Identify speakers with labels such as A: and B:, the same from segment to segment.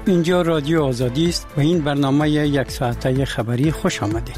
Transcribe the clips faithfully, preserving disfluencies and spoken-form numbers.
A: اینجا رادیو آزادی است و این برنامه یک ساعته خبری خوش آمده.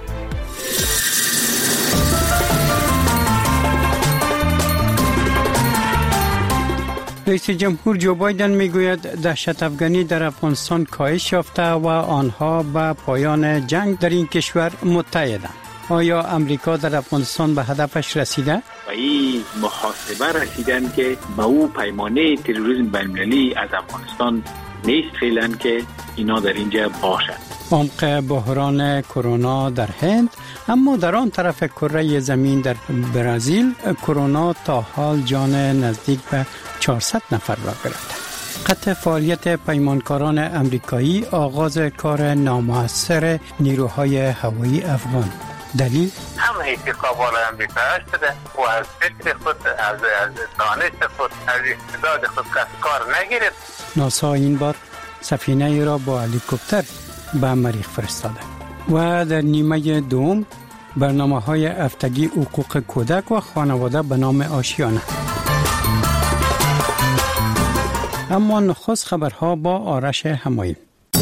A: رئیس جمهور جو بایدن میگوید دهشت افغانی در افغانستان کاهش یافته و آنها به پایان جنگ در این کشور متحدند. آیا امریکا در افغانستان به هدفش رسیده؟
B: و این محاسبه رسیدن که به او پیمانه تروریسم بین‌المللی از افغانستان نیست فعلا که اینا در اینجا باشد.
A: عمق بحران کرونا در هند، اما در آن طرف کره زمین در برزیل کرونا تا حال جان نزدیک به چهارصد نفر را گرفته. قطع فعالیت پیمانکاران امریکایی، آغاز کار نامؤثر نیروهای هوایی افغان. دلیل؟
C: هم اعتقابات امریکا شده و از فکر خود، از دانش خود، از استعداد خود کار نگیرد.
A: ناسا این بار سفینه ای را با هلیکوپتر به مریخ فرستاده. و در نیمه دوم برنامه های هفتگی حقوق کودک و خانواده به نام آشیانه. اما نخست خبرها با آرش همایی.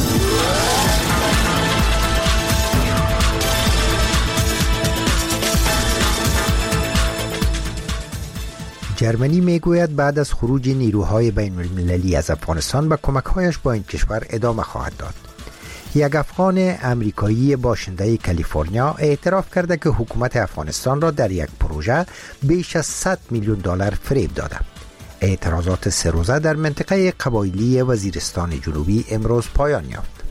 D: جرمنی میگوید بعد از خروج نیروهای بین المللی از افغانستان به کمک‌هایش با این کشور ادامه خواهد داد. یک افغان امریکایی باشنده کالیفرنیا اعتراف کرده که حکومت افغانستان را در یک پروژه بیش از صد میلیون دلار فریب داده. اعتراضات سه روزه در منطقه قبایلی وزیرستان جنوبی امروز پایان یافت.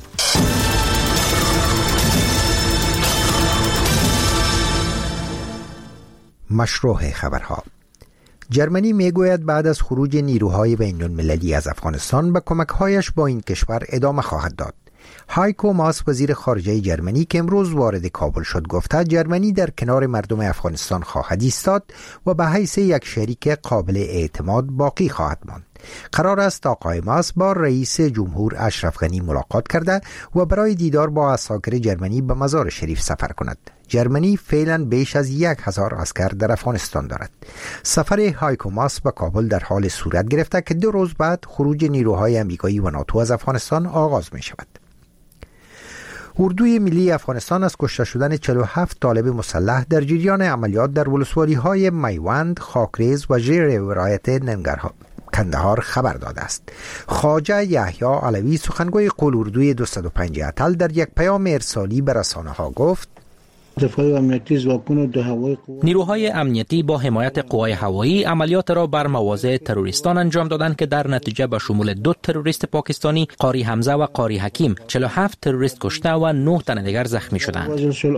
D: مشروع خبرها. جرمنی میگوید بعد از خروج نیروهای بین المللی از افغانستان به کمک‌هایش با این کشور ادامه خواهد داد. هایکو ماس وزیر خارجه جرمنی که امروز وارد کابل شد گفته جرمنی در کنار مردم افغانستان خواهد ایستاد و به حیث یک شریک قابل اعتماد باقی خواهد ماند. قرار است آقای ماس با رئیس جمهور اشرف غنی ملاقات کرده و برای دیدار با عساکر جرمنی به مزار شریف سفر کند. جرمنی فعلا بیش از یک هزار عسکر در افغانستان دارد. سفر هایکو ماس به کابل در حال صورت گرفته که دو روز بعد خروج نیروهای امریکایی و ناتو از افغانستان آغاز می شود. اردوی ملی افغانستان از کشته شدن چهل و هفت طالب مسلح در جریان عملیات در ولسوالی‌های میوند، خاکریز و ژیر ولایت ننگرهار کندهار خبر داده است. خواجه یحیی علوی سخنگوی قول اردوی دویست و پنج اتل در یک پیام ارسالی به رسانه‌ها گفت
E: نیروهای امنیتی با حمایت قوای هوایی عملیات را بر مواضع تروریستان انجام دادند که در نتیجه به شمول دو تروریست پاکستانی، قاری حمزه و قاری حکیم، چهل و هفت تروریست کشته و نه تن دیگر زخمی شدند.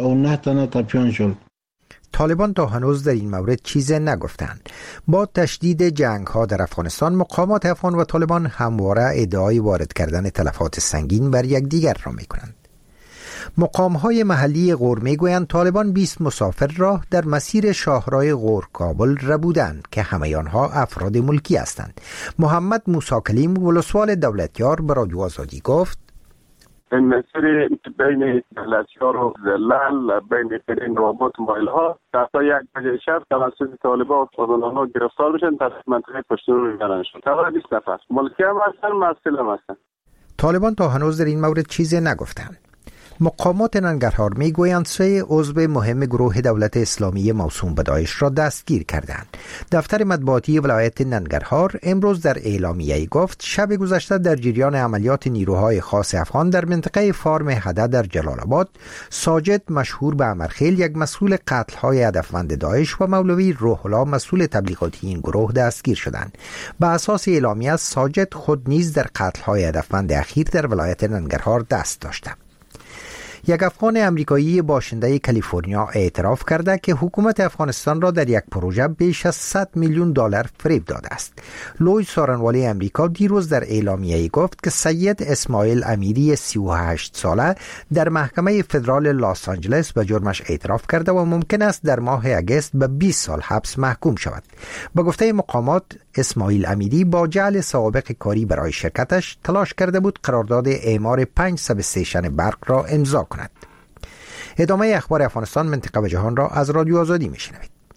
D: طالبان تا هنوز در این مورد چیزی نگفتند. با تشدید جنگ ها در افغانستان، مقامات افغان و طالبان همواره ادعای وارد کردن تلفات سنگین بر یکدیگر را میکنند. مقام های محلی غور میگویند طالبان بیست مسافر را در مسیر شاهراه غور کابل ربودند که همه آنها افراد ملکی هستند. محمد موسی کلیم ولسوال دولتیار به رادیو آزادی گفت
F: این مسیر بین دولتیار و زلال بین قرین رابط مایل ها تا یک بجه شب توسط طالبان و ها گرفتار بشن در منطقه پشتون میبرن شد. تا بیست نفر ملکی هم هستن، مسئول هم هستن.
D: طالبان تا هنوز در این مورد چیزی نگفتند. مقامات ننگرهار میگویند سه عضو مهم گروه دولت اسلامی موسوم به داعش را دستگیر کردند. دفتر مطبوعاتی ولایت ننگرهار امروز در اعلامیه‌ای گفت شب گذشته در جریان عملیات نیروهای خاص افغان در منطقه فارم هده در جلال آباد، ساجد مشهور به امرخیل یک مسئول قتل‌های هدفمند داعش و مولوی روح الله مسئول تبلیغاتی این گروه دستگیر شدند. به اساس اعلامیه ساجد خود نیز در قتل‌های هدفمند اخیر در ولایت ننگرهار دست داشته. یک افغان امریکایی باشنده کالیفرنیا اعتراف کرده که حکومت افغانستان را در یک پروژه بیش از صد میلیون دلار فریب داده است. لوی سارنوالی امریکا دیروز در اعلامیه‌ای گفت که سید اسماعیل امیری سی و هشت ساله در محکمه فدرال لاس آنجلس به جرمش اعتراف کرده و ممکن است در ماه اگست به بیست سال حبس محکوم شود. به گفته مقامات اسماعیل امیری با جعل سوابق کاری برای شرکتش تلاش کرده بود قرارداد اعمار پنج سب استیشن برق را امضا کند. ادامه اخبار افغانستان، منطقه و جهان را از رادیو آزادی میشنوید.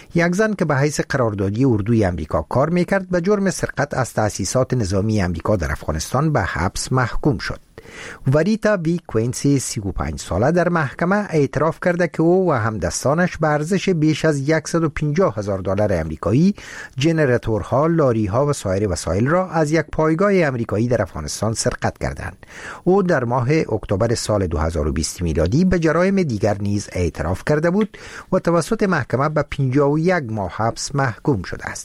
D: یک زن که به حیث قراردادی اردوی امریکا کار میکرد به جرم سرقت از تأسیسات نظامی امریکا در افغانستان به حبس محکوم شد. وریتا بی کوینسی سی و پنج ساله در محکمه اعتراف کرده که او و همدستانش به ارزش بیش از صد و پنجاه هزار دلار امریکایی جنراتورها، لاریها و سایر وسایل را از یک پایگاه امریکایی در افغانستان سرقت کردند. او در ماه اکتبر سال دو هزار و بیست میلادی به جرایم دیگر نیز اعتراف کرده بود و توسط محکمه به پنجاه و یک ماه حبس محکوم شده است.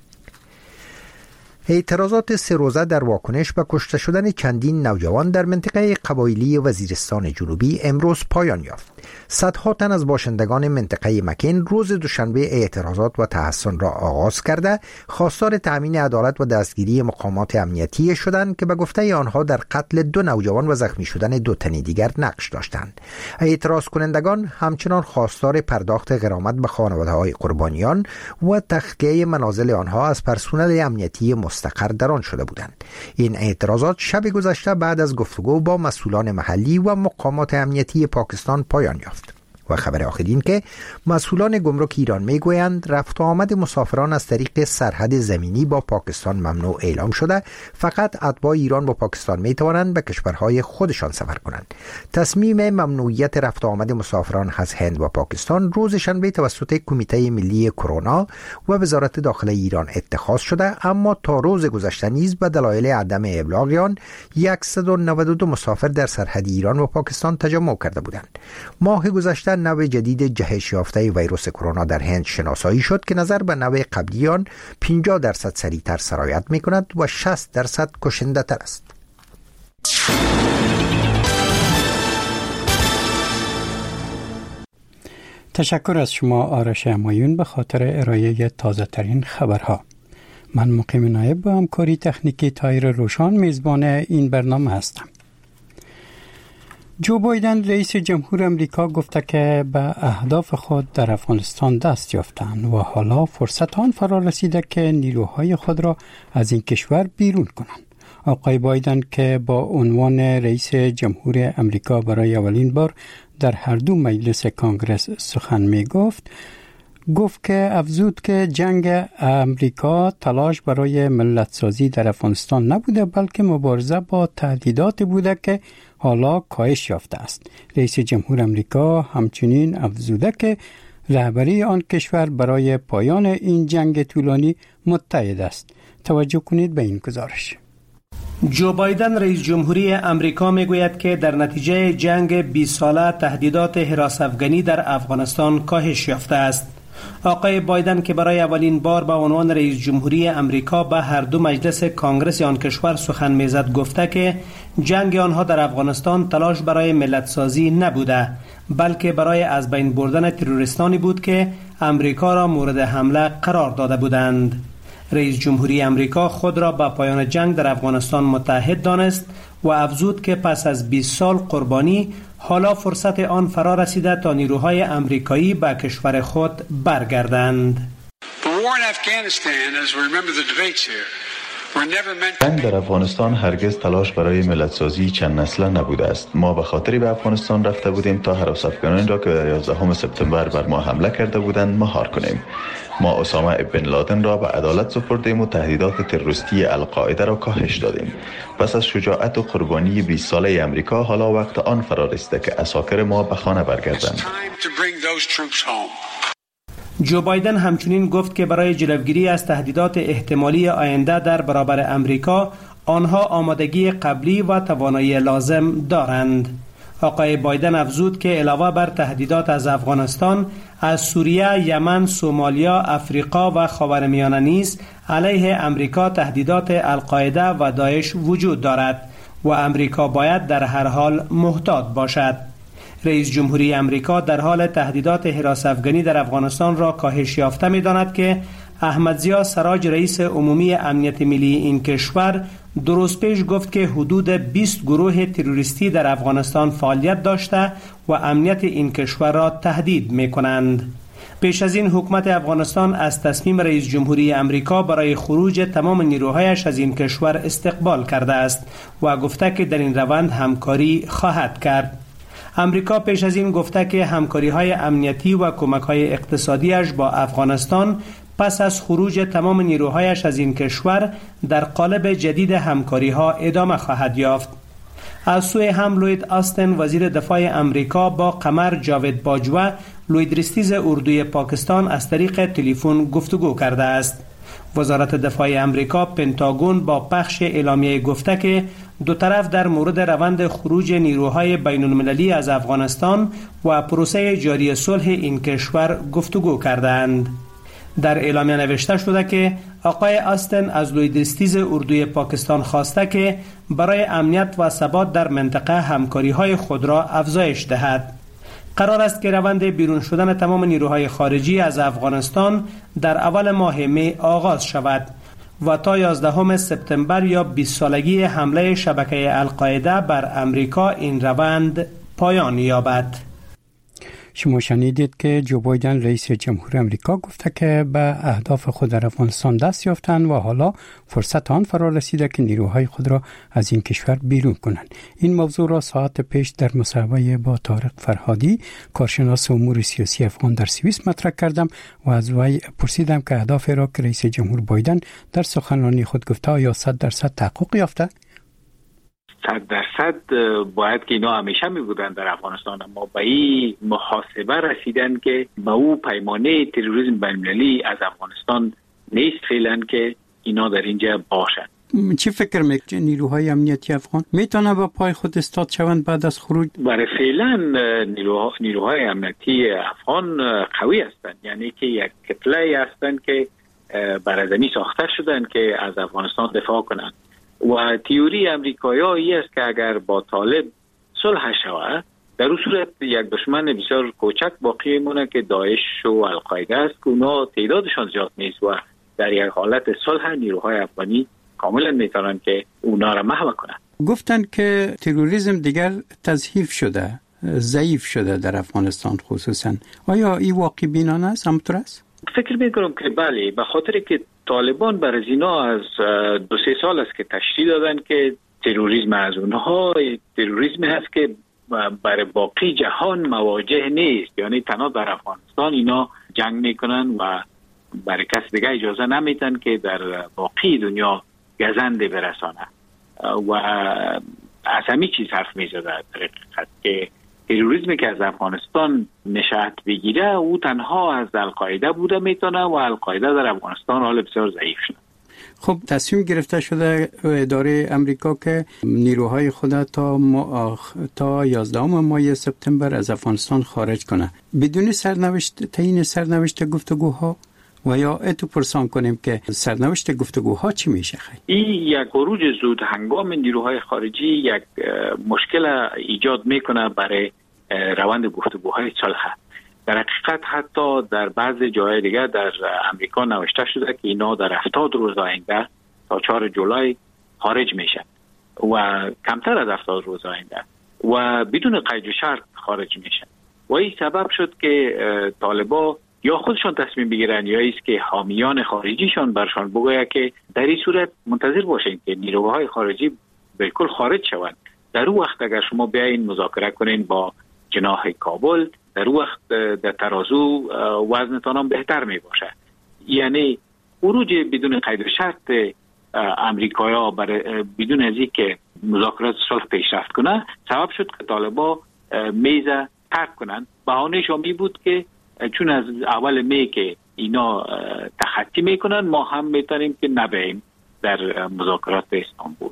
D: اعتراضات سه روزه در واکنش به کشته شدن چندین نوجوان در منطقه قبایلی وزیرستان جنوبی امروز پایان یافت. صدها تن از باشندگان منطقه مکین روز دوشنبه اعتراضات و تحصن را آغاز کرده خواستار تأمین عدالت و دستگیری مقامات امنیتی شدند که به گفته آنها در قتل دو نوجوان و زخمی شدن دو تن دیگر نقش داشتند. اعتراض کنندگان همچنان خواستار پرداخت غرامت به خانواده‌های قربانیان و تخلیه منازل آنها از پرسنل امنیتی مستقر در آن شده بودند. این اعتراضات شب گذشته بعد از گفتگو با مسئولان محلی و مقامات امنیتی پاکستان پایان یافت. و خبر آخر این که مسئولان گمرک ایران میگویند رفت و آمد مسافران از طریق سرحد زمینی با پاکستان ممنوع اعلام شده، فقط اتباع ایران با پاکستان میتوانند به کشورهای خودشان سفر کنند. تصمیم ممنوعیت رفت و آمد مسافران از هند و پاکستان روز شنبه توسط کمیته ملی کرونا و وزارت داخله ایران اتخاذ شده، اما تا روز گذشته نیز به دلایل عدم ابلاغ آن صد و نود و دو مسافر در سرحد ایران و پاکستان تجمع کرده بودند. ماه گذشته نوع جدید جهش یافته ویروس کرونا در هند شناسایی شد که نظر به نوع قبلی آن پنجاه درصد سریعتر سرایت می کند و شصت درصد کشنده تر است.
A: تشکر از شما آرش همایون به خاطر ارائه تازه ترین خبرها. من مقیم نایب با همکاری تکنیکی تایر روشان میزبان این برنامه هستم. جو بایدن رئیس جمهور امریکا گفته که به اهداف خود در افغانستان دست یافتند و حالا فرصت آن فرا رسیده که نیروهای خود را از این کشور بیرون کنند. آقای بایدن که با عنوان رئیس جمهور امریکا برای اولین بار در هر دو مجلس کانگرس سخن می گفت، گفت که افزود که جنگ امریکا تلاش برای ملت سازی در افغانستان نبوده، بلکه مبارزه با تهدیدات بوده که حالا کاهش یافته است. رئیس جمهور امریکا همچنین افزوده که رهبری آن کشور برای پایان این جنگ طولانی متحد است. توجه کنید به این گزارش.
G: جو بایدن رئیس جمهوری امریکا میگوید که در نتیجه جنگ بیست ساله تهدیدات حراس افغانی در افغانستان کاهش یافته است. آقای بایدن که برای اولین بار به عنوان رئیس جمهوری امریکا به هر دو مجلس کانگرس آن کشور سخن میزد گفته که جنگ آنها در افغانستان تلاش برای ملت سازی نبوده، بلکه برای از بین بردن تروریستانی بود که امریکا را مورد حمله قرار داده بودند. رئیس جمهوری امریکا خود را به پایان جنگ در افغانستان متحد دانست و افزود که پس از بیست سال قربانی حالا فرصت آن فرا رسیده تا نیروهای امریکایی به کشور خود برگردند.
H: جنگ در افغانستان هرگز تلاش برای ملت سازی چند نسله نبوده است. ما به خاطری به افغانستان رفته بودیم تا هراس افغانان را که در یازدهم سپتامبر بر ما حمله کرده بودند مهار کنیم. ما اسامه ابن لادن را به عدالت سپردیم و تهدیدات تروریستی القاعده را کاهش دادیم. پس از شجاعت و قربانی بیست ساله امریکا حالا وقت آن فرا رسیده که عساکر ما به خانه برگردند.
G: جو بایدن همچنین گفت که برای جلوگیری از تهدیدات احتمالی آینده در برابر امریکا آنها آمادگی قبلی و توانایی لازم دارند. آقای بایدن افزود که علاوه بر تهدیدات از افغانستان، از سوریه، یمن، سومالیا، افریقا و خاورمیانه نیز علیه امریکا تهدیدات القاعده و داعش وجود دارد و امریکا باید در هر حال محتاط باشد. رئیس جمهوری امریکا در حال تهدیدات حراس افغانی در افغانستان را کاهش یافته می‌داند که احمد ضیا سراج رئیس عمومی امنیت ملی این کشور دو روز پیش گفت که حدود بیست گروه تروریستی در افغانستان فعالیت داشته و امنیت این کشور را تهدید می‌کنند. پیش از این حکومت افغانستان از تصمیم رئیس جمهوری امریکا برای خروج تمام نیروهایش از این کشور استقبال کرده است و گفته که در این روند همکاری خواهد کرد. امریکا پیش از این گفته که همکاری‌های امنیتی و کمک‌های اقتصادیش با افغانستان پس از خروج تمام نیروهایش از این کشور در قالب جدید همکاری‌ها ادامه خواهد یافت. از سوی هم لوید آستن وزیر دفاع امریکا با قمر جاوید باجوه لوید رستیز اردوی پاکستان از طریق تلفن گفتگو کرده است. وزارت دفاع امریکا پنتاگون با پخش اعلامیه گفته که دو طرف در مورد روند خروج نیروهای بین المللی از افغانستان و پروسه جاری صلح این کشور گفتگو کردند. در اعلامیه نوشته شده که آقای آستن از لوید رستیز اردوی پاکستان خواسته که برای امنیت و ثبات در منطقه همکاری‌های خود را افزایش دهد. قرار است که روند بیرون شدن تمام نیروهای خارجی از افغانستان در اول ماه می آغاز شود و تا یازدهم سپتامبر یا بیست سالگی حمله شبکه القاعده بر امریکا این روند پایان یابد.
A: شما شنیدید که جو بایدن رئیس جمهور امریکا گفته که به اهداف خود در افغانستان دست یافتند و حالا فرصت آن فرا رسیده که نیروهای خود را از این کشور بیرون کنند. این موضوع را ساعت پیش در مصاحبه با طارق فرهادی کارشناس امور سیاسی افغان در سوئیس مطرح کردم و از وی پرسیدم که اهداف را که رئیس جمهور بایدن در سخنرانی خود گفته آیا صد درصد تحقق یافته؟
B: صد درصد باید که اینا همیشه می بودن در افغانستان، اما به این محاسبه رسیدن که به او پیمانه تروریسم بین‌المللی از افغانستان نیست فعلا که اینا در اینجا باشند.
A: چی فکر میکنید نیروهای امنیتی افغان میتونه با پای خود استاد شوند بعد از خروج؟
B: برای فعلا نیروها نیروهای امنیتی افغان قوی هستند، یعنی که یک کتله هستند که برای زمین ساخته شدن که از افغانستان دفاع کنند و تئوری امریکایی است که اگر با طالب صلح شود در اون صورت یک دشمن بسیار کوچک باقی مونه که داعش و القاعده است که اونا تعدادشان زیاد نیست و در یک حالت صلح نیروهای افغانی کاملا میتونن که اونا را محو کنن.
A: گفتن که تروریسم دیگر تضعیف شده، ضعیف شده در افغانستان خصوصا. آیا این واقع بینانه است؟ همونطور است؟
B: فکر میکنم که بله، به خاطر که طالبان برای اینا از دو سه سال است که تشریح دادن که تروریسم از اونها تروریسم هست که برای باقی جهان مواجه نیست، یعنی تنها در افغانستان اینا جنگ میکنن و برای کس دیگه اجازه نمیدن که در باقی دنیا گزنده برسانه و از همین چیز حرف میزده در حقیقت که تروریسمی که از افغانستان نشأت بگیره او تنها از القاعده بوده میتونه و القاعده در افغانستان حال بسیار ضعیف شده.
A: خب تصمیم گرفته شده اداره امریکا که نیروهای خود تا ما تا یازدهم ماه سپتامبر از افغانستان خارج کنه بدون سرنوشت تعیین سرنوشت گفتگوها و یا اتو پرسان کنیم که سرنوشت گفتگوها چی میشه؟
B: این یک خروج زود هنگام نیروهای خارجی یک مشکل ایجاد میکنه برای روند گفتگوهای صلح. در حقیقت حتی در بعضی جای دیگه در امریکا نوشته شده که اینا در هفتاد روز آینده تا چهارم جولای خارج میشن و کمتر از هفتاد روز آینده و بدون قید و شرط خارج میشن و این سبب شد که طالبا یا خودشان تصمیم بگیرن یا ایست که حامیان خارجیشان برشان بگوید که در این صورت منتظر باشین که نیروهای خارجی بالکل خارج شوند. در اون وقت اگر شما بیاین مذاکره کنین با جناح کابل در اون وقت در ترازو وزنتان هم بهتر می باشه. یعنی خروج بدون قید و شرط امریکایا برای بدون از اینکه مذاکرات صلح پیشرفت کنه سبب شد که طالبا میز ترک کنن. بهانه‌شون می بود که چون از اول می که اینا تخطی میکنن ما هم میتونیم که نبیم در مذاکرات استانبول.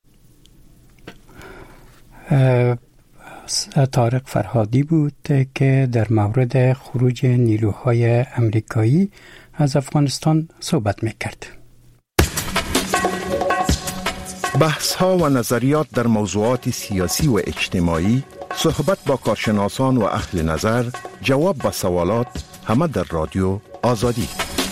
A: طارق فرهادی بود که در مورد خروج نیروهای امریکایی از افغانستان صحبت میکرد.
I: بحث ها و نظریات در موضوعات سیاسی و اجتماعی، صحبت با کارشناسان و اهل نظر، جواب به سوالات، همه در رادیو آزادی.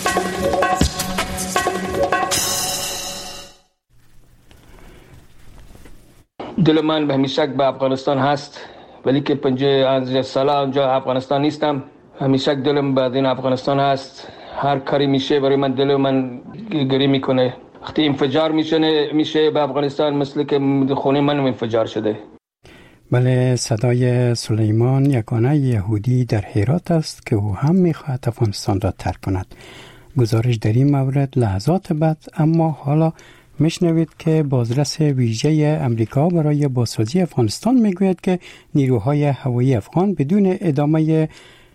J: دل من به همیشه به افغانستان هست، ولی که پنجاه ساله اونجا افغانستان نیستم. همیشه دلم به دین افغانستان هست. هر کاری میشه برای من دل من گری میکنه. وقتی انفجار میشه میشه به افغانستان مثل که خونه من انفجار شده.
A: بله، صدای سلیمان یگانه یهودی در هرات است که او هم می‌خواهد افغانستان را ترک کند. گزارش در این مورد لحظات بعد، اما حالا میشنوید که بازرس ویژه امریکا برای بازسازی افغانستان میگوید که نیروهای هوایی افغان بدون ادامه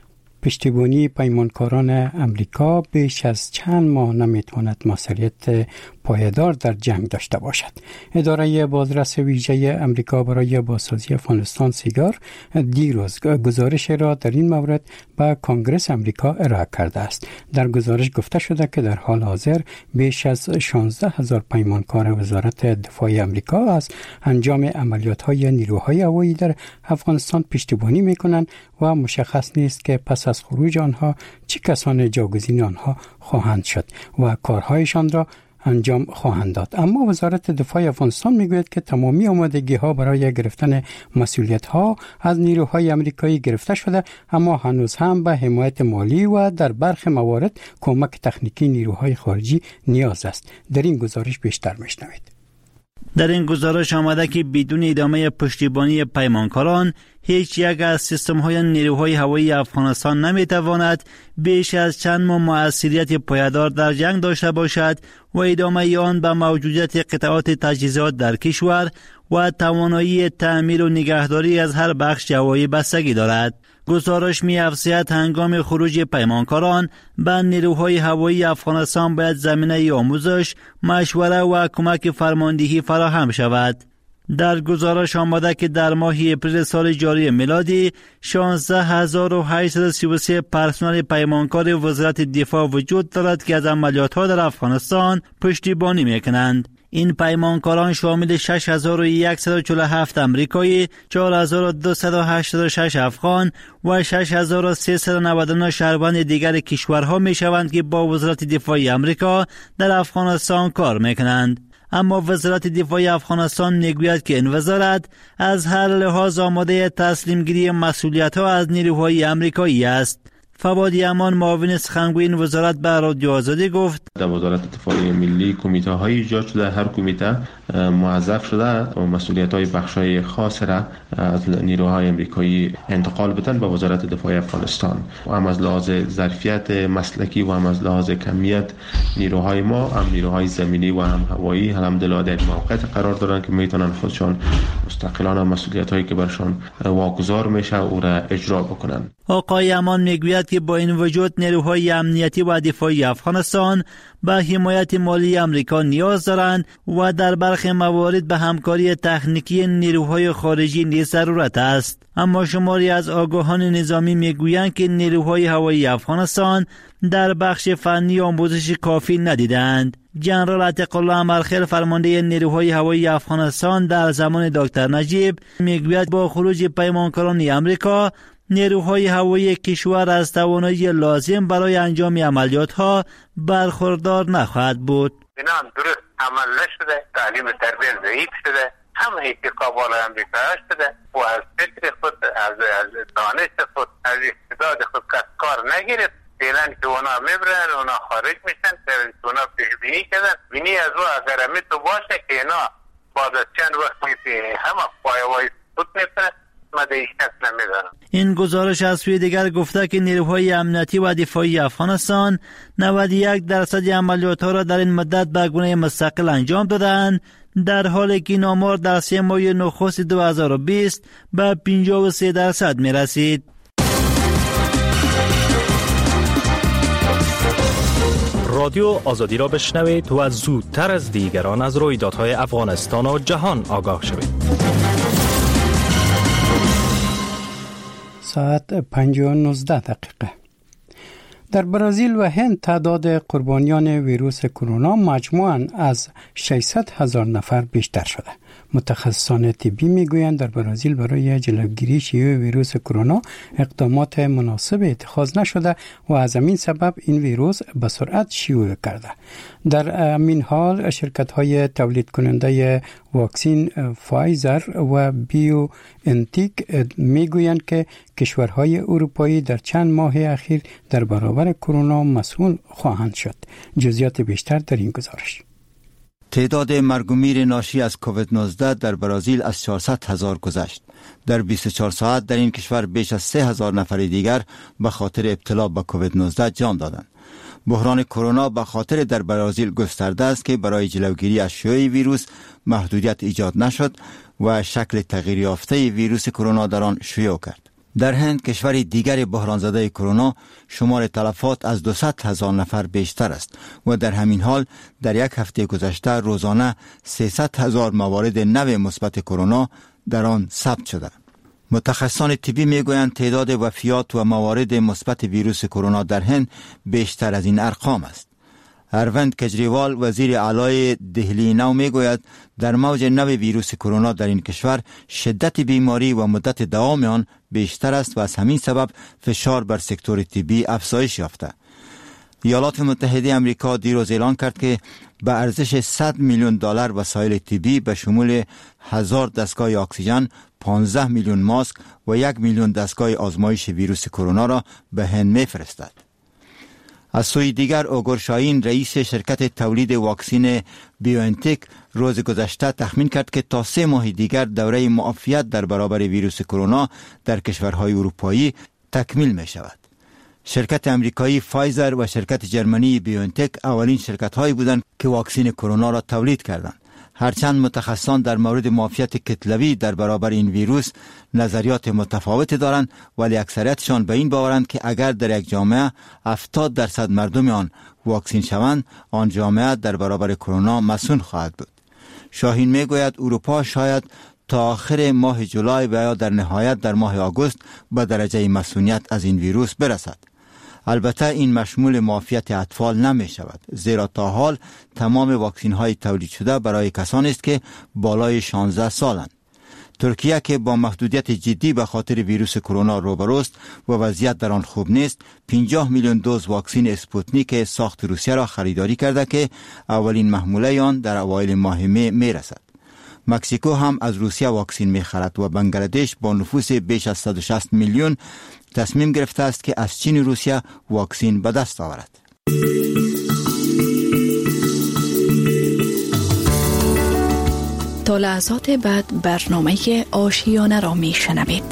A: پشتیبانی پیمانکاران امریکا بیش از چند ماه نمیتواند مسئولیت پایدار در جنگ داشته باشد. اداره بازرس ویژه امریکا برای بازسازی افغانستان سیگار دیروز گزارش را در این مورد به کنگره امریکا ارائه کرده است. در گزارش گفته شده که در حال حاضر بیش از شانزده هزار پیمانکار وزارت دفاع امریکا از انجام عملیات‌های نیروهای هوایی در افغانستان پشتیبانی می‌کنند و مشخص نیست که پس از خروج آنها چه کسان جاگزین آنها خواهند شد و کارهایشان را انجام خواهند داد. اما وزارت دفاع افغانستان میگوید که تمامی آمادگی ها برای گرفتن مسئولیت ها از نیروهای امریکایی گرفته شده، اما هنوز هم به حمایت مالی و در برخی موارد کمک تکنیکی نیروهای خارجی نیاز است. در این گزارش بیشتر میشنوید.
K: در این گزارش آمده که بدون ادامه پشتیبانی پیمانکاران هیچ یک از سیستم‌های نیروهای هوایی افغانستان نمی‌تواند بیش از چند ماه مؤثریت پایدار در جنگ داشته باشد و ادامه آن به موجودیت قطعات تجهیزات در کشور و توانایی تعمیر و نگهداری از هر بخش هوایی بستگی دارد. گزارش می‌افزاید هنگام خروج پیمانکاران به نیروهای هوایی افغانستان باید زمینه آموزش، مشوره و کمک فرماندهی فراهم شود. در گزارش آمده که در ماه اپریل سال جاری میلادی شانزده هزار و هشتصد و سی و سه پرسنل پیمانکار وزارت دفاع وجود دارد که از عملیات‌ها در افغانستان پشتیبانی می‌کنند. این پیمانکاران شامل شش هزار و صد و چهل و هفت امریکایی، چهار هزار و دویست و هشتاد و شش افغان و شش هزار و سیصد و نود و نه شهروند دیگر کشورها می‌شوند که با وزارت دفاع امریکا در افغانستان کار می‌کنند. اما وزارت دفاع افغانستان میگوید که این وزارت از هر لحاظ آماده تسلیم گیری مسئولیت‌ها از نیروهای امریکایی است. فواد امان معاون سخنگوی این وزارت به رادیو آزادی گفت
L: در وزارت دفاع ملی کمیته های ایجاد شده، هر کمیته موظف شده و مسئولیت های بخش های خاص را از نیروهای امریکایی انتقال بدن به وزارت دفاع افغانستان. و هم از لحاظ ظرفیت مسلکی و هم از لحاظ کمیت نیروهای ما، هم نیروهای زمینی و هم هوایی الحمدلله در موقعیت قرار دارن که میتونن خودشان مستقلانه مسئولیت هایی که برشان واگذار میشه او را اجرا بکنن.
K: آقای امان میگوید که با این وجود نیروهای امنیتی و دفاعی افغانستان به حمایت مالی امریکا نیاز دارند و در برخی موارد به همکاری تکنیکی نیروهای خارجی نیز ضرورت است. اما شماری از آگاهان نظامی میگویند که نیروهای هوایی افغانستان در بخش فنی آموزش کافی ندیدند. جنرال عتیق الله امرخیل فرمانده نیروهای هوایی افغانستان در زمان دکتر نجیب میگوید با خروج پیمانکاران امریکا نیروهای هوایی کشور از توانایی لازم برای انجام عملیات‌ها برخوردار نخواهد بود.
C: اینا هم درست عمل نشده، تعلیم تربیت ضعیف شده، همه اتفاق بالا امریکا شده و از فکر خود، از از دانش خود، از استعداد خود کار نگیرد. فعلا که اونا میبرن، اونا خارج میشن، اونا پیش بینی کردن، بینی از او اگر همی تو باشه که اینا بعد از چند وقت میپی همه پایوای خود میپرن.
K: این گزارش از سوی دیگر گفته که نیروهای امنیتی و دفاعی افغانستان نود و یک درصد عملیات‌ها را در این مدت به گونه مستقل انجام دادند، در حالی که این آمار در سه ماه نخست دو هزار و بیست به پنجاه و سه درصد می رسید.
M: رادیو آزادی را بشنوید و زودتر از دیگران از رویدادهای افغانستان و جهان آگاه شوید.
A: ساعت پنج و نوزده دقیقه. در برزیل و هند تعداد قربانیان ویروس کرونا مجموعاً از ششصد هزار نفر بیشتر شده. متخصصان طبی میگویند در برزیل برای جلوگیری شیوع ویروس کرونا اقدامات مناسب اتخاذ نشده و از همین سبب این ویروس به سرعت شیوع کرده. در همین حال شرکت‌های تولید کننده واکسین فایزر و بیو انتیک میگویند که کشورهای اروپایی در چند ماه اخیر در برابر کرونا مسئول خواهند شد. جزئیات بیشتر در این گزارش.
N: تعداد مرگ و میر ناشی از کووید نوزده در برزیل از چهارصد هزار گذشت. در بیست و چهار ساعت در این کشور بیش از سه هزار نفر دیگر به خاطر ابتلا به کووید نوزده جان دادند. بحران کرونا به خاطر در برزیل گسترده است که برای جلوگیری از شیوع ویروس محدودیت ایجاد نشد و شکل تغییر یافته ویروس کرونا در آن شیوع کرد. در هند، کشور دیگر بحران زده کرونا، شمار تلفات از دویست هزار نفر بیشتر است و در همین حال در یک هفته گذشته روزانه سیصد هزار موارد نو مثبت کرونا در آن ثبت شده. متخصصان طبی میگویند تعداد وفیات و موارد مثبت ویروس کرونا در هند بیشتر از این ارقام است. اروند کجریوال، وزیر اعلی دهلی نو، میگوید در موج نو ویروس کرونا در این کشور شدت بیماری و مدت دوام آن بیشتر است و از همین سبب فشار بر سکتور طبی افزایش یافته. ایالات متحده آمریکا دیروز اعلان کرد که به ارزش صد میلیون دلار وسایل طبی به شمول هزار دستگاه اکسیژن، پانزده میلیون ماسک و یک میلیون دستگاه آزمایش ویروس کرونا را به هند میفرستد. از سوی دیگر، اوگور شاهین، رئیس شرکت تولید واکسین بیوانتک، روز گذشته تخمین کرد که تا سه ماه دیگر دوره معافیت در برابر ویروس کرونا در کشورهای اروپایی تکمیل می شود. شرکت امریکایی فایزر و شرکت جرمنی بیوانتک اولین شرکت هایی بودند که واکسین کرونا را تولید کردند. هرچند متخصصان در مورد معافیت کتلوی در برابر این ویروس نظریات متفاوتی دارند، ولی اکثریتشان به این باورند که اگر در یک جامعه هفتاد درصد مردم آن واکسین شوند، آن جامعه در برابر کرونا مسئول خواهد بود. شاهین میگوید اروپا شاید تا آخر ماه جولای و یا در نهایت در ماه آگوست به درجه مسئولیت از این ویروس برسد. البته این مشمول معافیت اطفال نمی شود، زیرا تا حال تمام واکسین های تولید شده برای کسانی است که بالای شانزده سالند. ترکیه که با محدودیت جدی به خاطر ویروس کرونا روبروست و وضعیت در آن خوب نیست، پنجاه میلیون دوز واکسین اسپوتنیک ساخت روسیه را خریداری کرده که اولین محموله آن در اوایل ماه می می رسد. مکزیکو هم از روسیه واکسین می خرد و بنگلادش با نفوس بیش از صد و شصت میلیون تصمیم گرفته است که از چین و روسیه واکسین به دست آورد.
O: تا لحظات بعد برنامه آشیانه را می شنوید.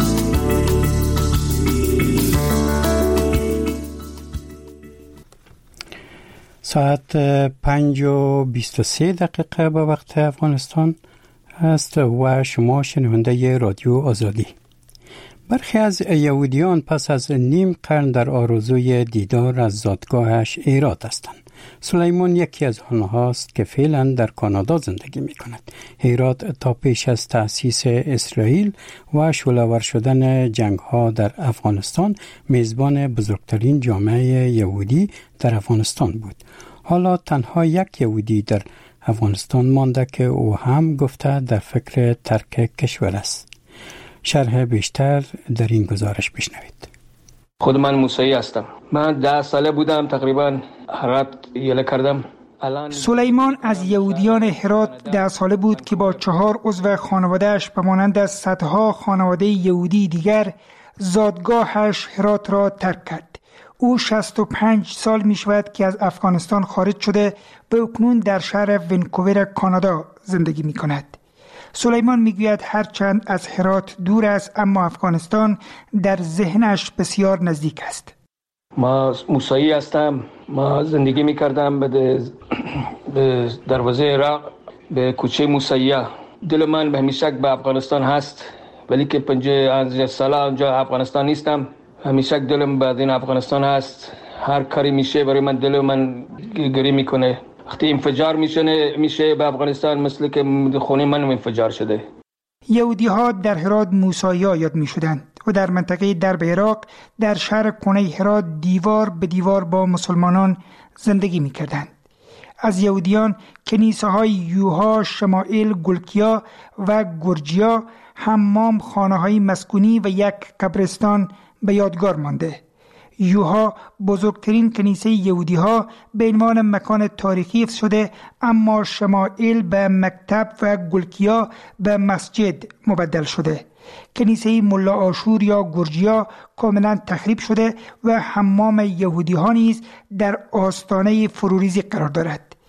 A: ساعت پنج و بیست و سه دقیقه به وقت افغانستان است و شما شنونده رادیو آزادی. برخی از یهودیان پس از نیم قرن در آرزوی دیدار از زادگاهش هرات هستند. سلیمان یکی از آنهاست که فعلا در کانادا زندگی می کند. هرات تا پیش از تأسیس اسرائیل و شعله‌ور شدن جنگ ها در افغانستان میزبان بزرگترین جامعه یهودی در افغانستان بود. حالا تنها یک یهودی در افغانستان مانده که او هم گفته در فکر ترک کشور است. شرح بیشتر در این گزارش بشنوید.
J: خود من موسوی هستم. من ده ساله بودم تقریبا هرات یله کردم.
P: سلیمان از یهودیان هرات ده ساله بود که با چهار عضو خانوادهش به مانند از صدها خانواده یهودی دیگر زادگاهش هرات را ترک کرد. او شصت و پنج سال می شود که از افغانستان خارج شده و اکنون در شهر ونکوور کانادا زندگی می کند. سلیمان میگوید هرچند از هرات دور است اما افغانستان در ذهنش بسیار نزدیک است.
J: ما موسوی هستم. ما زندگی میکردم به دروازه عراق به کوچه موسویه. دل من به همیشه به افغانستان هست، ولی که پنج ساله اونجا افغانستان نیستم. همیشه دلم به دین افغانستان هست. هر کاری میشه برای من دل من گری میکنه. وقتی انفجار میشه میشه به افغانستان مثل که خونه من انفجار شده.
P: یهودی ها در هرات موسایا یاد می شدند و در منطقه درب عراق در شهر کنه هرات دیوار به دیوار با مسلمانان زندگی می کردند. از یهودیان کنیسه های یوها، شمائل، گلکیا و گرجیا، حمام، خانه های مسکونی و یک قبرستان به یادگار مانده. یوها بزرگترین کنیسه یهودی ها به عنوان مکان تاریخی حفظ شده، اما شمائل به مکتب و گلکیا به مسجد مبدل شده. کنیسه ملا آشور یا گرجیا کاملا تخریب شده و حمام یهودی ها نیز در آستانه فروریزی قرار دارد.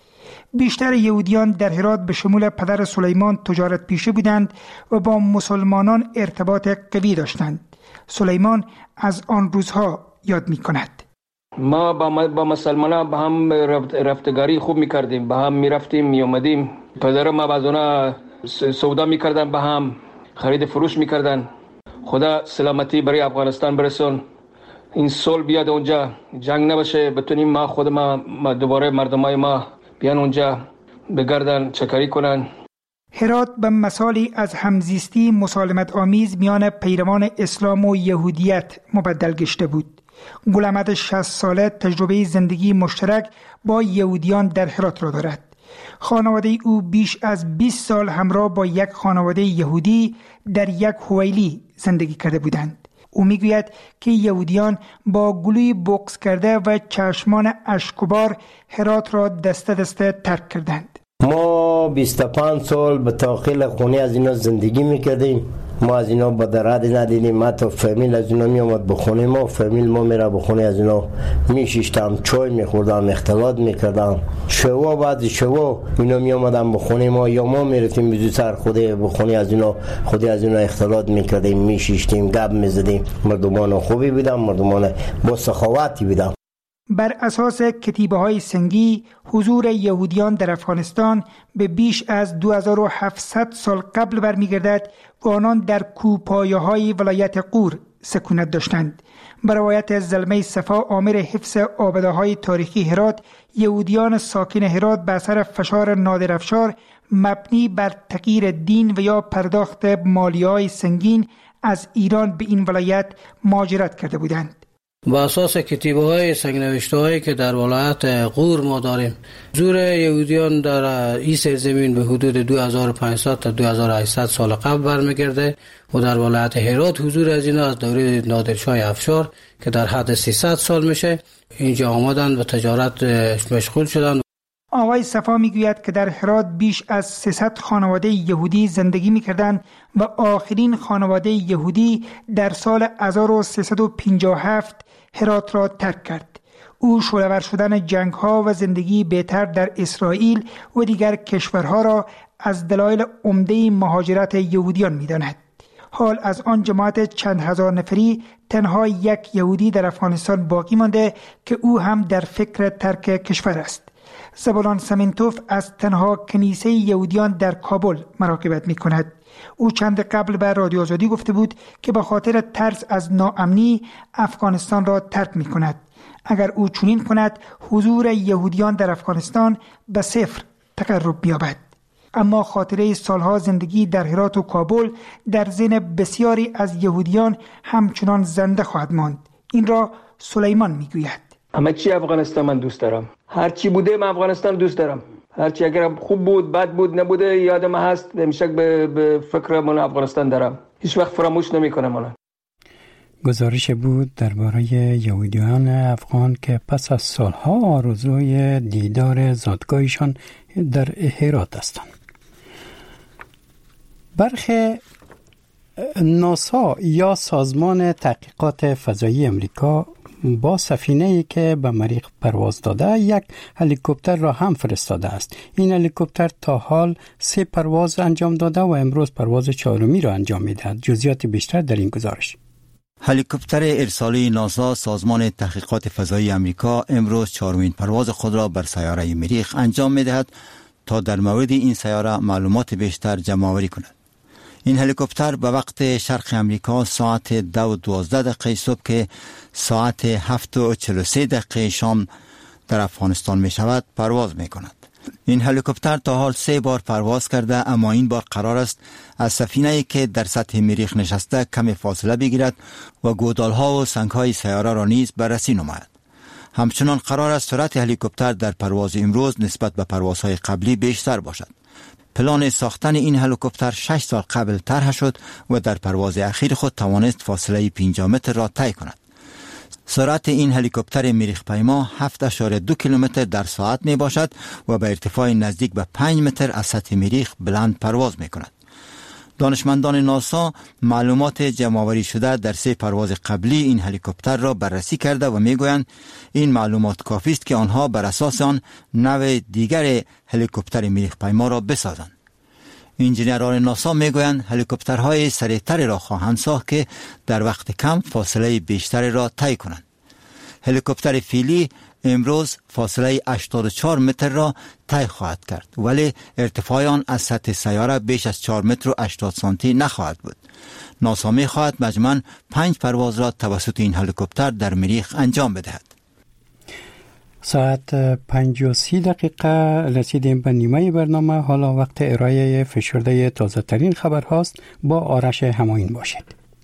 P: بیشتر یهودیان در هرات به شمول پدر سلیمان تجارت پیشه بودند و با مسلمانان ارتباط قوی داشتند. سلیمان از آن روزها یاد می کند.
J: ما با, با مسلمانان با هم رفت رفتگاری خوب می کردیم، با هم می رفتیم می اومدیم. پدر ما بعض اونا سودا می کردن، با هم خرید فروش می کردن. خدا سلامتی برای افغانستان برسون، این صلح بیاد اونجا، جنگ نباشه، بتونیم ما خود ما, ما دوباره مردمای ما بیان اونجا بگردن، چکری کنن.
P: هرات به مثالی از همزیستی مسالمت آمیز میان پیروان اسلام و یهودیت مبدل گشته بود. گل احمد شصت ساله تجربه زندگی مشترک با یهودیان در هرات را دارد. خانواده او بیش از بیست سال همراه با یک خانواده یهودی در یک حویلی زندگی کرده بودند. او میگوید که یهودیان با گلوی بغض کرده و چشمان اشکبار هرات را دسته دسته ترک کردند.
Q: ما بیست و پنج سال به تاخیل خونه از اینا زندگی میکردیم. ما از اینا با درد ندیدیم. ما تا فامیل از اینا می آمد به خونه ما، فامیل ما میره به خونه از اینا میشیشتم، چای میخوردم، اختلاط میکردم. شوا بعد شوا اینا می آمدن به خونه ما یا ما میرفتیم بزو سر خوده به خونه از اینا، خودی از اینا اختلاط میکردیم، میشیشتیم، گپ میزدیم. مردمان خوبی بودن، مردمان با سخاوتی بودن.
P: بر اساس کتیبه های سنگی حضور یهودیان در افغانستان به بیش از دو هزار و هفتصد سال قبل برمیگردد و آنان در کوهپایه های ولایت غور سکونت داشتند. بر روایت زلمه صفا عامر حفظ آبده های تاریخی هرات، یهودیان ساکن هرات به اثر فشار نادر افشار مبنی بر تغییر دین و یا پرداخت مالیه‌های سنگین از ایران به این ولایت مهاجرت کرده بودند.
R: با اساس کتیبه های سنگنوشته هایی که در ولایت غور ما داریم، حضور یهودیان در این سرزمین به حدود دو هزار و پانصد تا دو هزار و هشتصد سال قبل برمیگرده و در ولایت هرات حضور از اینا از دوره نادرشاه افشار که در حد سیصد سال میشه اینجا آمدند و تجارت مشغول شدند.
P: آقای صفا میگوید که در هرات بیش از سیصد خانواده یهودی زندگی میکردند و آخرین خانواده یهودی در سال هزار و سیصد و پنجاه و هفت هرات را ترک کرد. او شعله‌ور شدن جنگ‌ها و زندگی بهتر در اسرائیل و دیگر کشورها را از دلایل عمده مهاجرت یهودیان می‌داند. حال از آن جماعت چند هزار نفری تنها یک یهودی در افغانستان باقی مانده که او هم در فکر ترک کشور است. زبولان سمنتوف از تنها کنیسه یهودیان در کابل مراقبت می کند. او چند قبل به رادیو آزادی گفته بود که به خاطر ترس از ناامنی افغانستان را ترک می کند. اگر او چنین کند حضور یهودیان در افغانستان به صفر تقرب می‌یابد. اما خاطره سالها زندگی در هرات و کابل در ذهن بسیاری از یهودیان همچنان زنده خواهد ماند. این را سلیمان میگوید.
J: همه چی افغانستان من دوست دارم. هر چی بوده من افغانستان دوست دارم. هر چی اگر خوب بود، بد بود، نبوده، یادم هست، همیشه به, به فکر من افغانستان دارم. هیچ وقت فراموش نمی‌کنم آن.
A: گزارش بود درباره یهودیان افغان که پس از سالها آرزوی دیدار زادگاهشان در هرات هستند. برخی ناسا یا سازمان تحقیقات فضایی امریکا با سفینه‌ای که به مریخ پرواز داده یک هلیکوپتر را هم فرستاده است. این هلیکوپتر تا حال سه پرواز انجام داده و امروز پرواز چهارمی را انجام می‌دهد. جزئیات بیشتر در این گزارش.
N: هلیکوپتر ارسالی ناسا سازمان تحقیقات فضایی امریکا امروز چهارمین پرواز خود را بر سیاره مریخ انجام می‌دهد تا در مورد این سیاره معلومات بیشتر جمع‌آوری کند. این هلیکوپتر به وقت شرق امریکا ساعت دو و دوازده دقیقه صبح که ساعت هفت و چهل و سه دقیقه شام در افغانستان می شود پرواز می کند. این هلیکوپتر تا حال سه بار پرواز کرده، اما این بار قرار است از سفینه‌ای که در سطح مریخ نشسته کمی فاصله بگیرد و گودال‌ها و سنگ‌های سیاره را نیز بررسی نماید. همچنان قرار است سرعت هلیکوپتر در پرواز امروز نسبت به پروازهای قبلی بیشتر باشد. پلان ساختن این هلیکوپتر شش سال قبل طرح شد و در پرواز اخیر خود توانست فاصله پنجاه متر را طی کند. سرعت این هلیکوپتر مریخ پیما هفت اشاره دو کیلومتر در ساعت می باشد و به ارتفاع نزدیک به پنج متر از سطح مریخ بلند پرواز می کند. دانشمندان ناسا معلومات جمع‌آوری شده در سه پرواز قبلی این هلیکوپتر را بررسی کرده و میگویند این معلومات کافی است که آنها بر اساس آن نوع دیگر هلیکوپتر مریخ‌پیما را بسازند. انجینران ناسا میگویند هلیکوپترهای سریعتر را خواهند ساخت که در وقت کم فاصله بیشتری را طی کنند. هلیکوپتر فیلی امروز فاصله هشتاد و چهار متر را طی خواهد کرد، ولی ارتفاع آن از سطح سیاره بیش از چهار متر و هشتاد سانتی نخواهد بود. ناسا می خواهد مجموعاً پنج پرواز را توسط این هلیکوپتر در مریخ انجام بدهد.
A: ساعت پنج و سی دقیقه رسیدیم به نیمه برنامه. حالا وقت ارائه فشرده تازه ترین خبر هاست. با آرش هماین باشید.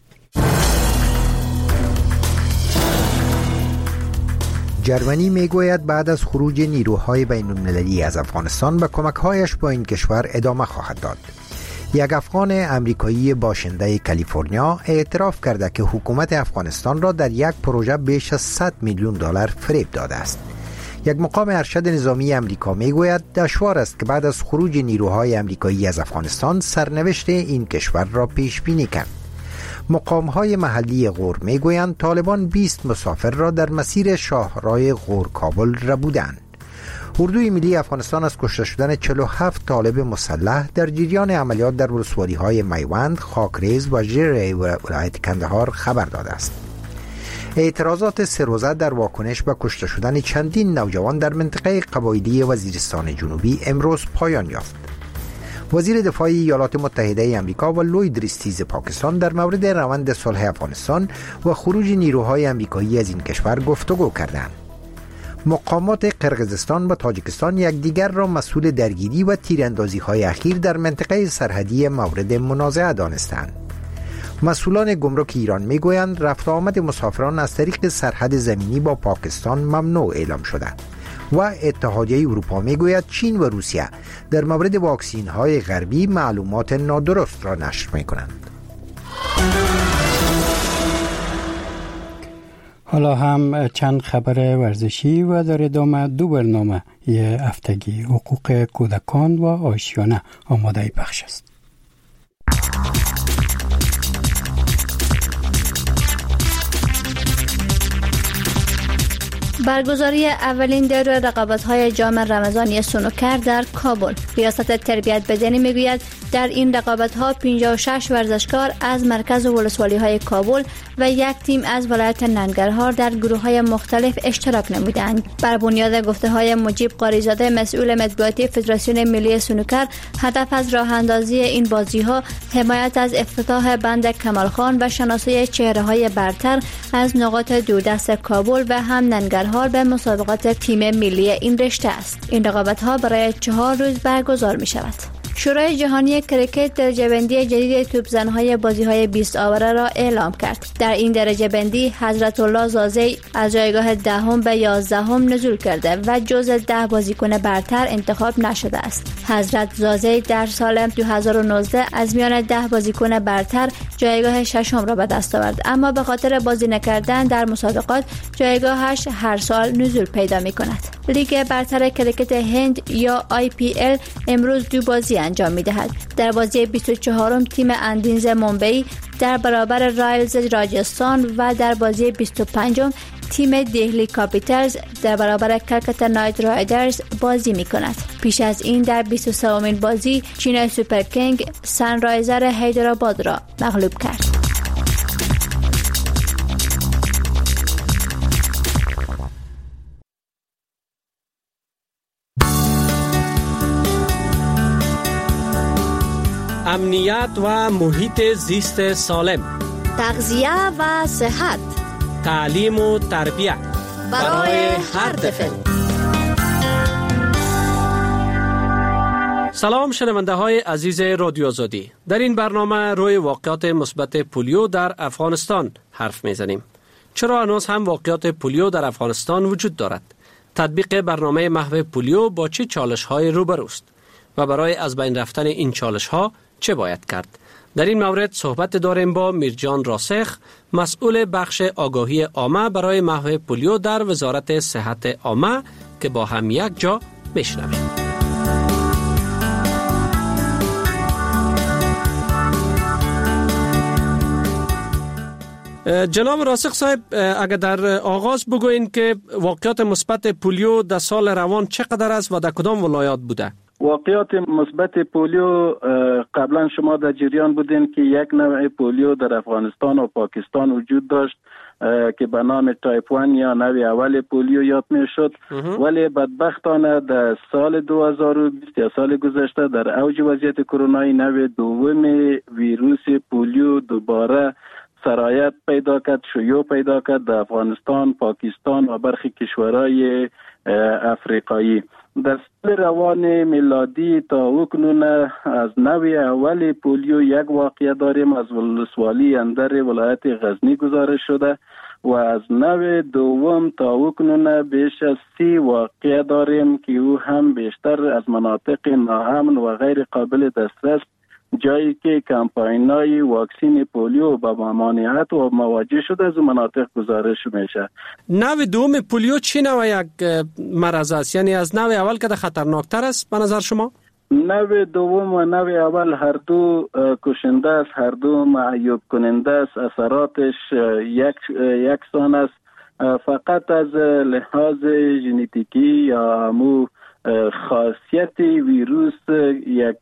D: جرمنی میگوید بعد از خروج نیروهای بین المللی از افغانستان به کمک‌هایش با این کشور ادامه خواهد داد. یک افغان امریکایی باشنده کالیفرنیا اعتراف کرده که حکومت افغانستان را در یک پروژه بیش از صد میلیون دلار فریب داده است. یک مقام ارشد نظامی امریکا میگوید دشوار است که بعد از خروج نیروهای امریکایی از افغانستان سرنوشت این کشور را پیش بینی کرد. مقام‌های محلی غور میگویند طالبان بیست مسافر را در مسیر شاهراه غور کابل ربودند. اردوی ملی افغانستان از کشته شدن چهل و هفت طالب مسلح در جریان عملیات در ولسوالی‌های میوند، خاکریز و ژره ولایت کندهار خبر داده است. اعتراضات سه روزه در واکنش به کشته شدن چندین نوجوان در منطقه قبایلی وزیرستان جنوبی امروز پایان یافت. وزیر دفاع ایالات متحده آمریکا و لوید ریستیز پاکستان در مورد روند صلح افغانستان و خروج نیروهای آمریکایی از این کشور گفتگو کردند. مقامات قرقیزستان و تاجیکستان یکدیگر را مسئول درگیری و تیراندازی‌های اخیر در منطقه سرحدی مورد منازعه دانستند. مسئولان گمرک ایران میگویند رفت آمد مسافران از طریق سرحد زمینی با پاکستان ممنوع اعلام شده و اتحادیه اروپا میگوید چین و روسیه در مورد واکسین های غربی معلومات نادرست را نشر میکنند.
A: حالا هم چند خبر ورزشی و در ادامه دو برنامه یه هفتگی حقوق کودکان و آشیانه آماده پخش است.
S: برگزاری اولین دور رقابت‌های جام رمضانی سنوکر در کابل. ریاست تربیت بدنی میگوید در این رقابت‌ها پنجاه و شش ورزشکار از مرکز ولسوالی‌های کابل و یک تیم از ولایت ننگرهار در گروه‌های مختلف اشتراک نمودند. بر بنیاد گفته‌های مجیب قاریزاده مسئول مطبوعاتی فدراسیون ملی سنوکر، هدف از راه‌اندازی این بازی‌ها حمایت از افتتاح بند کمالخان و شناسایی چهره‌های برتر از نقاط دوردست کابل و هم ننگرهار به مسابقات تیم ملی این رشته است. این رقابت‌ها برای چهار روز برگزار می‌شود. شورای جهانی کرکت درجه‌بندی جدید توپزن‌های بازی‌های بیست آوره را اعلام کرد. در این درجه‌بندی حضرت الله زازی از جایگاه دهم به یازدهم نزول کرده و جزو ده بازیکن برتر انتخاب نشده است. حضرت زازی در سال دو هزار و نوزده از میان ده بازیکن برتر جایگاه ششم را به دست آورد، اما به خاطر بازی نکردن در مسابقات جایگاهش هر سال نزول پیدا می‌کند. لیگ برتر کرکت هند یا آی پی ال امروز دو بازی انجام می‌دهد. در بازی بیست و چهارم تیم اندینز ممبئی در برابر رایلز راجستان و در بازی بیست و پنجم تیم دهلی کاپیتالز در برابر کلکتا نایت رایدرز بازی می‌کند. پیش از این در بیست و سومین بازی چینای سوپر کینگ سنرایزر حیدرآباد را مغلوب کرد.
T: امنیت و محیط زیست سالم،
S: تغذیه و صحت،
T: تعلیم و تربیت
S: برای هر طفل.
T: سلام شنونده های عزیز رادیو آزادی. در این برنامه روی واقعات مثبت پولیو در افغانستان حرف میزنیم. چرا هنوز هم واقعات پولیو در افغانستان وجود دارد؟ تطبیق برنامه محو پولیو با چه چالش های روبروست و برای از بین رفتن این چالش ها چه باید کرد؟ در این مورد صحبت داریم با میرجان راسخ، مسئول بخش آگاهی عامه برای محو پولیو در وزارت صحت عامه، که با هم یک جا بشنویم. جناب راسخ صاحب، اگر در آغاز بگوین که واقعات مثبت پولیو در سال روان چقدر است و در کدام ولایات بوده؟
U: واقعات مثبت پولیو قبلا شما در جریان بودین که یک نوع پولیو در افغانستان و پاکستان وجود داشت که به نام تایپ یک یا نوع اول پولیو یاد می شد، ولی بدبختانه در سال دو هزار و بیست یا سال گذشته در اوج وضعیت کرونایی نوع دوم ویروس پولیو دوباره سرایت پیدا کرد، شیوع پیدا کرد در افغانستان، پاکستان و برخی کشورهای افریقایی. در سال روان میلادی تا اکنون از نوع اول پولیو یک واقعه داریم از ولسوالی اندر ولایت غزنی گزارش شده و از نوع دوم تا اکنون بیش از سی واقعه داریم که او هم بیشتر از مناطق ناامن و غیر قابل دسترس، جایی که کمپاین‌های واکسین پولیو با ممانعت و مواجه شده از مناطق گزارش میشه.
T: نوع دوم پولیو چی نوع یک مرض است؟ یعنی از نوع اول که خطرناکتر است به نظر شما؟
U: نوع دوم و نوع اول هر دو کشنده است، هر دو معیوب کننده است، اثراتش یک یکسان است، فقط از لحاظ ژنتیکی یا همو خاصیت ویروس یک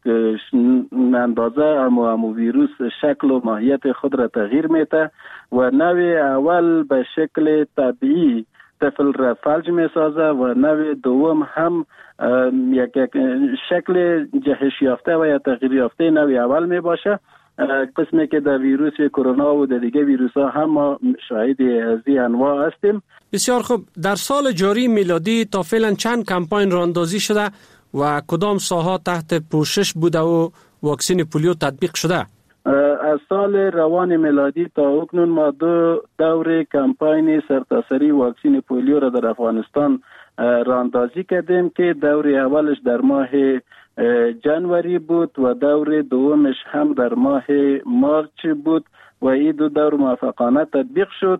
U: اندازه اما همو ویروس شکل و ماهیت خود را تغییر میده و نوع اول به شکل طبیعی طفل را فلج می سازه و نوع دوم هم یک, یک شکل جهش یافته و یا تغییر یافته نوع اول می باشه، قسمی که در ویروس کرونا و در دیگه ویروس ها هم ما شاهد از این انواع هستیم.
T: بسیار خوب. در سال جاری میلادی تا فعلا چند کمپاین راهاندازی شده و کدام ساحات تحت پوشش بوده و واکسین پولیو تطبیق شده؟
U: از سال روان میلادی تا اکنون ما دو دور کمپاین سرتاسری واکسین پولیو را در افغانستان راهاندازی کردیم که دور اولش در ماه جنوری بود و دور دومش هم در ماه مارچ بود و این دو دور موفقانه تطبیق شد،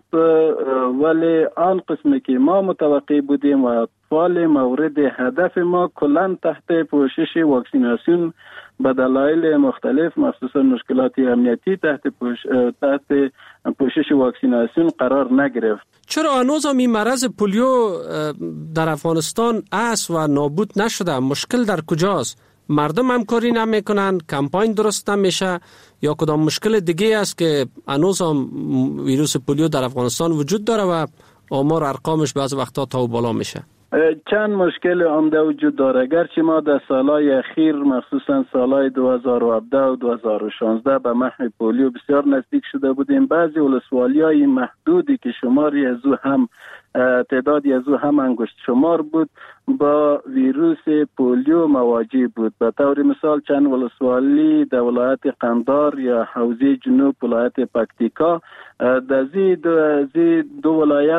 U: ولی آن قسمی که ما متوقع بودیم و اطفال مورد هدف ما کلان تحت پوشش واکسیناسیون به دلایل مختلف مخصوصا مشکلات امنیتی تحت پوش... تحت پوشش واکسیناسیون قرار نگرفت.
T: چرا هنوز هم این مرض پولیو در افغانستان است و نابود نشده؟ مشکل در کجاست؟ مردم همکاری نمیکنن، کمپاین درست نمیشه یا کدام مشکل دیگه است که هنوز هم ویروس پولیو در افغانستان وجود داره و آمار ارقامش بعض وقتا تا و بالا میشه؟
U: چند مشکل عمده وجود داره. گرچه ما در سالهای اخیر مخصوصا سالهای دو هزار و هفده و دو هزار و شانزده به محو پولیو بسیار نزدیک شده بودیم. بعضی ولسوالی‌های محدودی که شماری از او هم تعدادی از او هم انگشت شمار بود با ویروس پولیو مواجه بود. به طور مثال چند ولسوالی در ولایت قندار یا حوزه جنوب ولایت پکتیکا در زی دو, دو ولایت